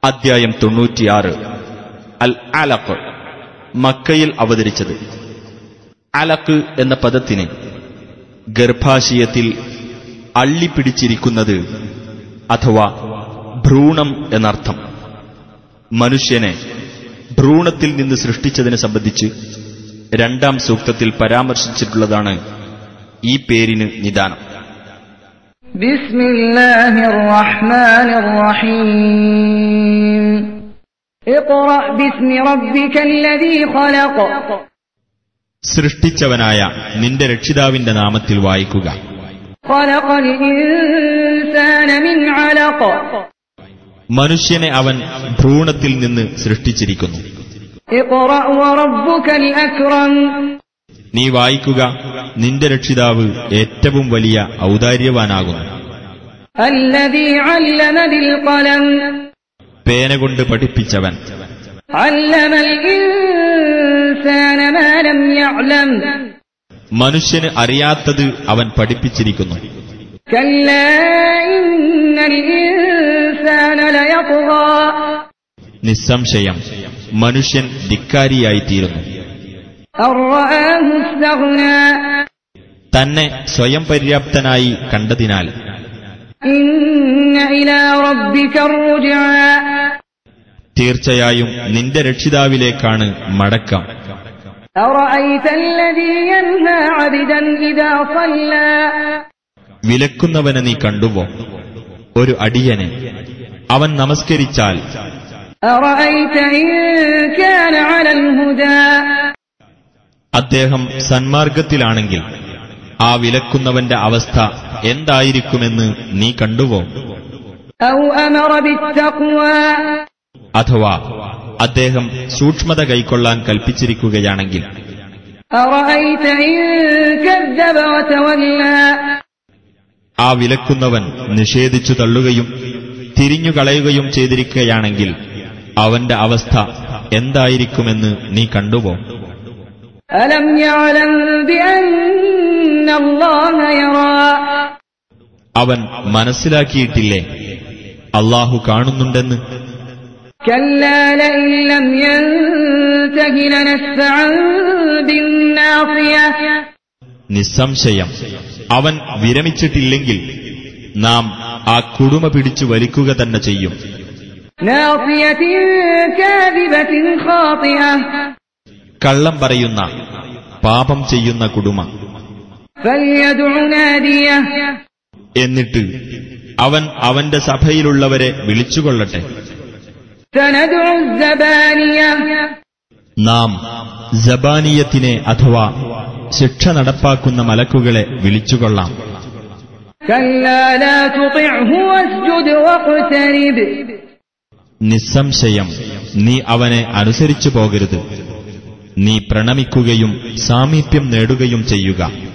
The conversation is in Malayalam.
അദ്ധ്യായം 96. അൽ അലഖ്, മക്കയിൽ അവതരിച്ചത്. അലഖ് എന്ന പദത്തിന് ഗർഭാശയത്തിൽ അള്ളിപ്പിടിച്ചിരിക്കുന്നത് അഥവാ ഭ്രൂണം എന്നർത്ഥം. മനുഷ്യനെ ഭ്രൂണത്തിൽ നിന്ന് സൃഷ്ടിച്ചതിനെ സംബന്ധിച്ച് 2-ാം സൂക്തത്തിൽ പരാമർശിച്ചിട്ടുള്ളതാണ് ഈ പേരിന് നിദാനം. ബിസ്മില്ലാഹിർ റഹ്മാനിർ റഹീം. ഇഖ്റ ബിസ്മി റബ്ബികല്ലദീ ഖലഖ്. സൃഷ്ടിച്ചവനായ നിന്റെ രക്ഷിതാവിന്റെ നാമത്തിൽ വായിക്കുക. ഖലഖൽ ഇൻസാന മിൻ അലഖ്. മനുഷ്യനെ അവൻ ഭ്രൂണത്തിൽ നിന്ന് സൃഷ്ടിച്ചിരിക്കുന്നു. ഇഖ്റ വറബ്ബുകൽ അക്രം. നീ വായിക്കുക, നിന്റെ രക്ഷിതാവ് ഏറ്റവും വലിയ ഔദാര്യവാനാകുന്നു. അല്ലദീ അല്ലമ ബിൽ ഖലം. പേന കൊണ്ട് പഠിപ്പിച്ചവൻ. അല്ലമൽ ഇൻസാന മാ ലം യഅലം. മനുഷ്യന് അറിയാത്തത് അവൻ പഠിപ്പിച്ചിരിക്കുന്നു. കല്ലാ ഇന്നൽ ഇൻസാന ലയത്ഗാ. നിസ്സംശയം മനുഷ്യൻ ധിക്കാരിയായിത്തീരുന്നു. അർറആഹു ഇസ്തഗ്നാ. തന്നെ സ്വയം പര്യാപ്തനായി കണ്ടതിനാൽ. ഇന്ന ഇലാ റബ്ബിക റുജ്ആ. തീർച്ചയായും നിന്റെ രക്ഷിതാവിലേക്കാണ് മടക്കം. അറഅയ്തല്ലദീ യൻഹാ അബ്ദൻ ഇദാ സല്ലാ. വിലക്കുന്നവനെ നീ കണ്ടുവോ? ഒരു അടിയനെ അവൻ നമസ്കരിച്ചാൽ. അറഅയ്ത ഇൻ കാന അലൽ ഹുദാ. അദ്ദേഹം സന്മാർഗത്തിലാണെങ്കിൽ ആ വിലക്കുന്നവന്റെ അവസ്ഥ എന്തായിരിക്കുമെന്ന് നീ കണ്ടുവോ? ഔ അമറ ബിത്തഖ്വാ. അഥവാ അദ്ദേഹം സൂക്ഷ്മത കൈക്കൊള്ളാൻ കൽപ്പിച്ചിരിക്കുകയാണെങ്കിൽ. അറഅയ്ത ഇൻ കദ്ദബ വതവല്ലാ. ആ വിലക്കുന്നവൻ നിഷേധിച്ചു തള്ളുകയും തിരിഞ്ഞുകളയുകയും ചെയ്തിരിക്കുകയാണെങ്കിൽ അവന്റെ അവസ്ഥ എന്തായിരിക്കുമെന്ന് നീ കണ്ടുവോ? അലം യഅലം ബിഅന്നല്ലാഹ യറാ. അവൻ മനസ്സിലാക്കിയിട്ടില്ലേ അല്ലാഹു കാണുന്നുണ്ടെന്ന്? കല്ലാ ലഇൻ ലം യൻതഹി ലനസ്ഫഅൻ ബിന്നാസിയ. നിസ്സംശയം അവൻ വിരമിച്ചിട്ടില്ലെങ്കിൽ നാം ആ കുടുമ പിടിച്ചു വലിക്കുക തന്നെ ചെയ്യും. നാസിയത്തിൻ കാദിബത്തിൻ ഖാതിഅ. കള്ളം പറയുന്ന, പാപം ചെയ്യുന്ന കുടുമ. ഫൽയദ്ഉ നാദിയ. എന്നിട്ട് അവൻ അവന്റെ സഭയിലുള്ളവരെ വിളിച്ചുകൊള്ളട്ടെ. സനദ്ഉ സബാനിയ. നാം സബാനിയത്തിനെ അഥവാ ശിക്ഷ നടപ്പാക്കുന്ന മലക്കുകളെ വിളിച്ചുകൊള്ളാം. കല്ലാ ലാ തുതിഅഹു വസ്ജുദ് വഖ്തരിബ്. നിസ്സംശയം നീ അവനെ അനുസരിച്ചു പോകരുത്. നീ പ്രണമിക്കുകയും സാമീപ്യം നേടുകയും ചെയ്യുക.